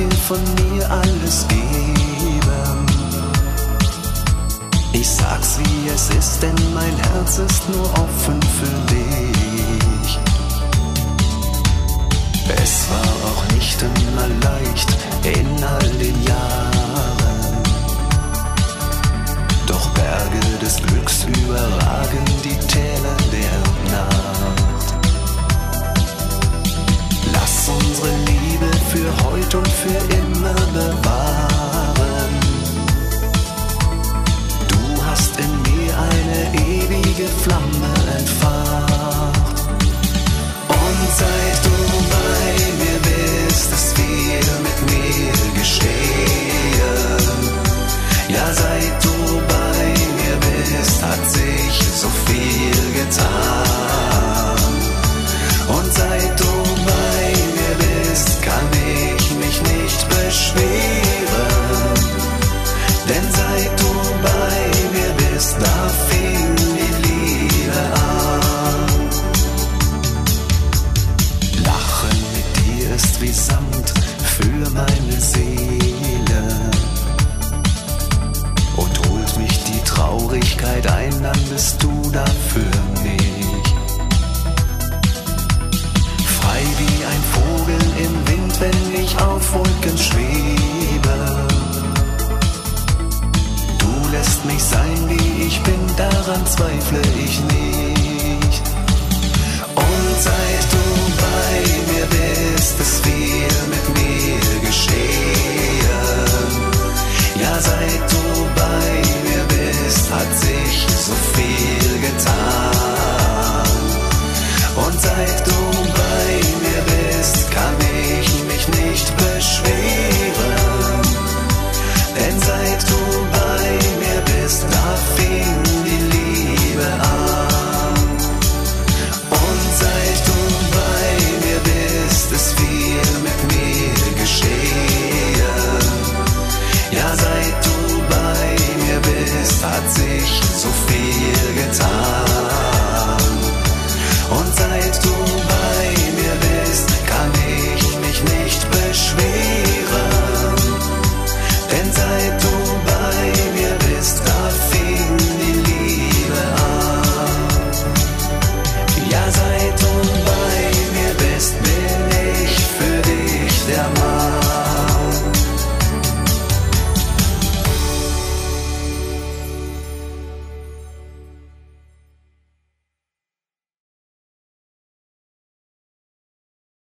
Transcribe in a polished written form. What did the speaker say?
dir von mir alles geben. Ich sag's wie es ist, denn mein Herz ist nur offen für dich. Es war auch nicht immer leicht in all den Jahren, doch Berge des Glücks überragen die Täler der Nacht. Lass unsere Liebe für heute und für immer bewahren. Du hast in mir eine ewige Flamme entfacht. Und seit du bei mir bist, ist viel mit mir geschehen. Ja, seit du bei mir bist, hat sich so viel getan. Und seit du bei mir bist, kann ich mich nicht beschweren. Denn seit du bei mir bist, da fing die Liebe an. Lachen mit dir ist wie Samt für meine Seele und holt mich die Traurigkeit ein, dann bist du da für mich. Frei wie ein Vogel im Wind, wenn ich auf Wolken schwebe. Du lässt mich sein, wie ich bin, daran zweifle ich nicht.